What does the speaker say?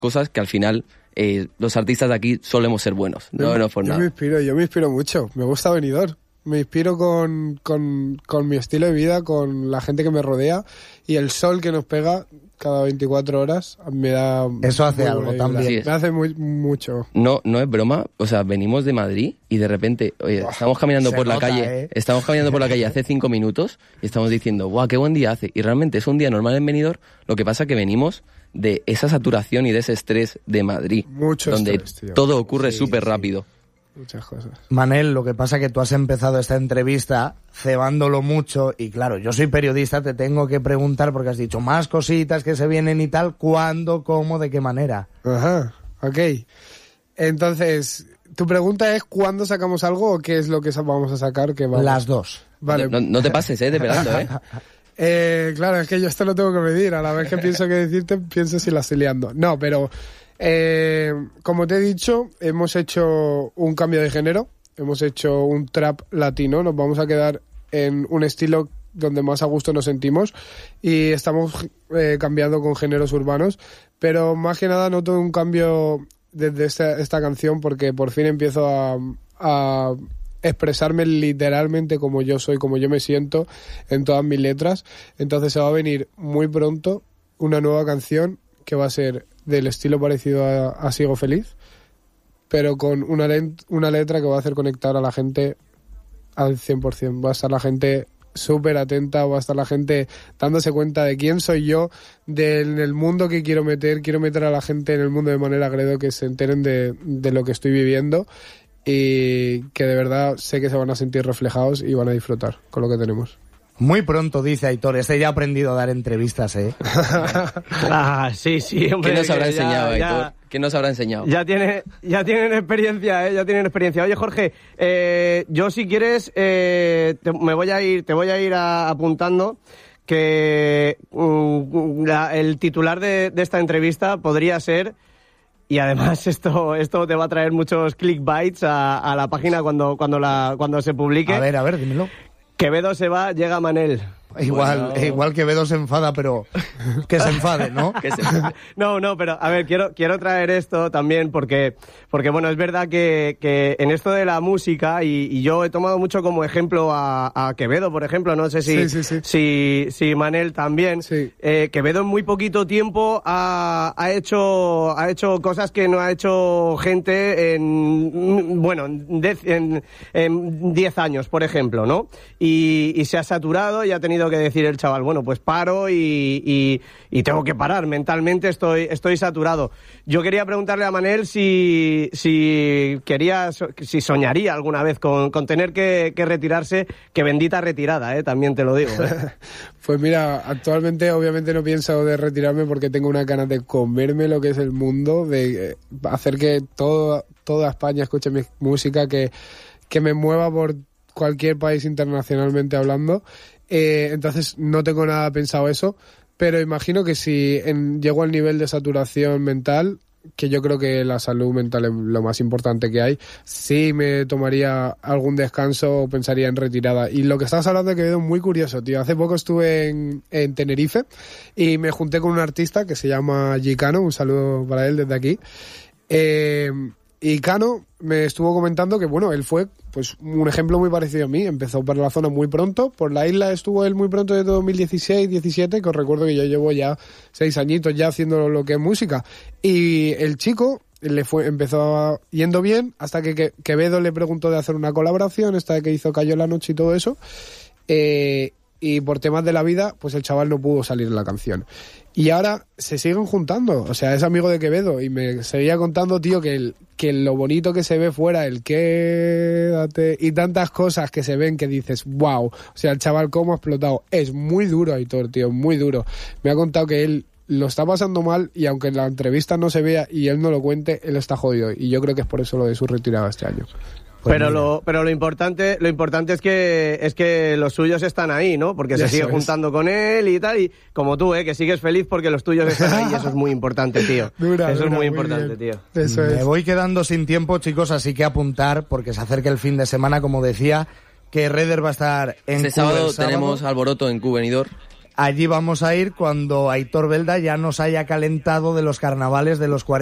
cosas que al final los artistas de aquí solemos ser buenos. No por nada. Yo me inspiro mucho. Me gusta Benidorm. Me inspiro con mi estilo de vida, con la gente que me rodea y el sol que nos pega cada 24 horas me da... Eso hace algo también. Me hace mucho. No es broma, o sea, venimos de Madrid y de repente, estamos caminando por la calle, estamos caminando por la calle hace 5 minutos y estamos diciendo, ¡guau, qué buen día hace! Y realmente es un día normal en Benidorm, lo que pasa que venimos de esa saturación y de ese estrés de Madrid, donde todo ocurre súper rápido. Muchas cosas. Manel, lo que pasa es que tú has empezado esta entrevista cebándolo mucho y claro, yo soy periodista, te tengo que preguntar porque has dicho más cositas que se vienen y tal, ¿cuándo, cómo, de qué manera? Ajá, ok. Entonces, ¿tu pregunta es cuándo sacamos algo o qué es lo que vamos a sacar? Las dos. Vale. No te pases, de pelando, claro, es que yo esto lo tengo que medir. A la vez que pienso que decirte, pienso si la estoy liando. No, pero... como te he dicho, hemos hecho un cambio de género, hemos hecho un trap latino, nos vamos a quedar en un estilo donde más a gusto nos sentimos y estamos cambiando con géneros urbanos, pero más que nada noto un cambio desde esta canción porque por fin empiezo a expresarme literalmente como yo soy, como yo me siento en todas mis letras. Entonces se va a venir muy pronto una nueva canción que va a ser del estilo parecido a Sigo Feliz, pero con una letra que va a hacer conectar a la gente al 100%. Va a estar la gente súper atenta, va a estar la gente dándose cuenta de quién soy yo, del mundo que quiero meter a la gente en el mundo de Manel Agredo, que se enteren de lo que estoy viviendo y que de verdad sé que se van a sentir reflejados y van a disfrutar con lo que tenemos. Muy pronto, dice Aitor. Ya ha aprendido a dar entrevistas, ¿eh? Sí, hombre. ¿Qué nos habrá enseñado, Aitor? ¿Qué nos habrá enseñado? Ya tienen experiencia, ¿eh? Ya tienen experiencia. Oye, Jorge, yo si quieres, te voy a ir apuntando que el titular de esta entrevista podría ser... Y además esto te va a traer muchos clickbaits a la página cuando se publique. A ver, dímelo. Quevedo se va, llega Manel. Igual Quevedo se enfada, pero que se enfade, ¿no? No, pero a ver, quiero traer esto también porque bueno, es verdad que en esto de la música, y yo he tomado mucho como ejemplo a Quevedo, por ejemplo, no sé si Manel también. Sí. Quevedo en muy poquito tiempo ha hecho cosas que no ha hecho gente en 10 años, por ejemplo, ¿no? Y se ha saturado y ha tenido que decir el chaval, bueno, pues paro y tengo que parar, mentalmente estoy saturado. Yo quería preguntarle a Manel si soñaría alguna vez con tener que retirarse, que bendita retirada, también te lo digo. Pues mira, actualmente obviamente no pienso de retirarme porque tengo una ganas de comerme lo que es el mundo, de hacer que toda España escuche mi música, que me mueva por cualquier país internacionalmente hablando. Entonces no tengo nada pensado eso, pero imagino que si llego al nivel de saturación mental, que yo creo que la salud mental es lo más importante que hay, sí me tomaría algún descanso o pensaría en retirada. Y lo que estabas hablando que quedó muy curioso, tío. Hace poco estuve en Tenerife y me junté con un artista que se llama Gicano, un saludo para él desde aquí. Y Cano me estuvo comentando que, bueno, él fue pues un ejemplo muy parecido a mí. Empezó por la zona muy pronto, por la isla estuvo él muy pronto desde 2016-17, que os recuerdo que yo llevo ya 6 añitos ya haciendo lo que es música. Y el chico empezó yendo bien hasta que Quevedo le preguntó de hacer una colaboración, esta que hizo Cayó la Noche y todo eso. Y por temas de la vida, pues el chaval no pudo salir en la canción. Y ahora se siguen juntando, o sea, es amigo de Quevedo y me seguía contando, tío, que lo bonito que se ve fuera, el quédate y tantas cosas que se ven que dices, wow, o sea, el chaval cómo ha explotado. Es muy duro, Aitor, tío, muy duro. Me ha contado que él lo está pasando mal y aunque en la entrevista no se vea y él no lo cuente, él está jodido y yo creo que es por eso lo de su retirada este año. Pues pero lo importante es que los suyos están ahí, ¿no? Porque se sigue juntando con él y tal, y como tú, que sigues feliz porque los tuyos están ahí, y eso es muy importante, tío. Eso es muy importante, tío. Eso es. Me voy quedando sin tiempo, chicos, así que apuntar, porque se acerca el fin de semana, como decía, que Redder va a estar en Este sábado tenemos alboroto en Benidorm. allí vamos a ir cuando Aitor Belda ya nos haya calentado de los carnavales de los 40.